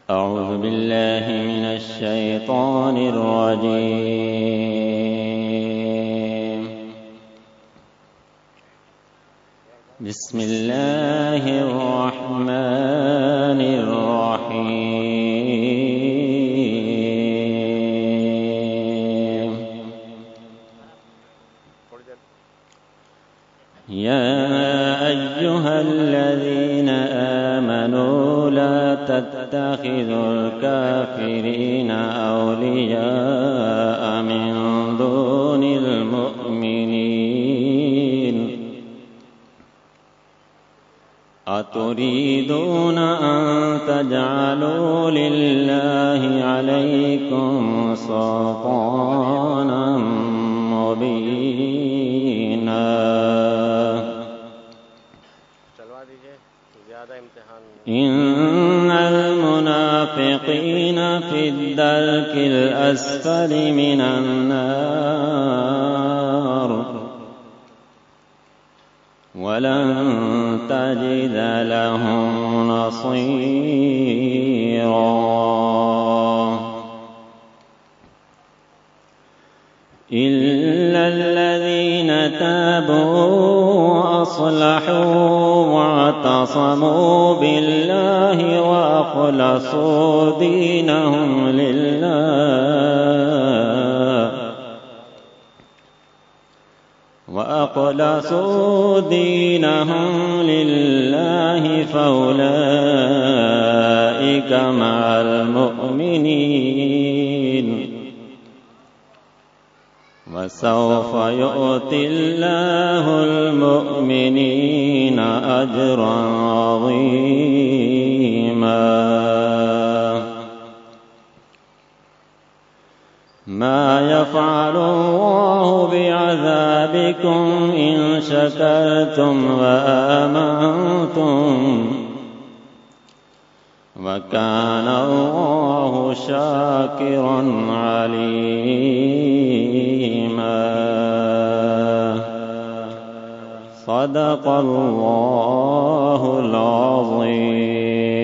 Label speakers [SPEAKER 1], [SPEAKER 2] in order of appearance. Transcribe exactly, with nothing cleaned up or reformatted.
[SPEAKER 1] أعوذ بالله من الشيطان الرجيم. بسم الله الرحمن الرحيم. يا أيها الذين آمنوا لا تتخذوا الكافرين أولياء من دون المؤمنين أتريدون أن تجعلوا لله عليكم سلطانا مبينا إن المنافقين في الدرك الأسفل من النار ولن تجد لهم نصيرا إلا الذين تابوا وأصلحوا واعتصموا بالله وأخلصوا دينهم لله وأخلصوا دينهم لله فأولئك مع المؤمنين وسوف يؤتي الله المؤمنين أجرا عظيما. ما يفعل الله بعذابكم إن شكرتم وآمنتم وكان الله شاكرا عليما. صدق الله العظيم.